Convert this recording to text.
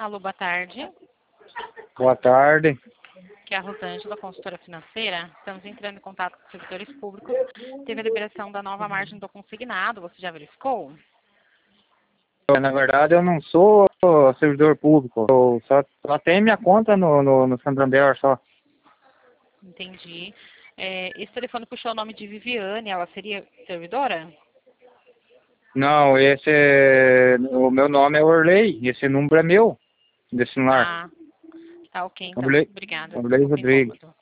Alô, boa tarde. Boa tarde. Que é a Rosângela, consultora financeira. Estamos entrando em contato com os servidores públicos. Teve a liberação da nova margem do consignado. Você já verificou? Na verdade, eu não sou servidor público. Eu só tenho minha conta no Santander só. Entendi. Esse telefone puxou o nome de Viviane. Ela seria servidora? Não, o meu nome é Orley. Esse número é meu, desse celular. Ah, tá ok então. Orley, Obrigada. Orley Desculpa o Rodrigues. incômodo.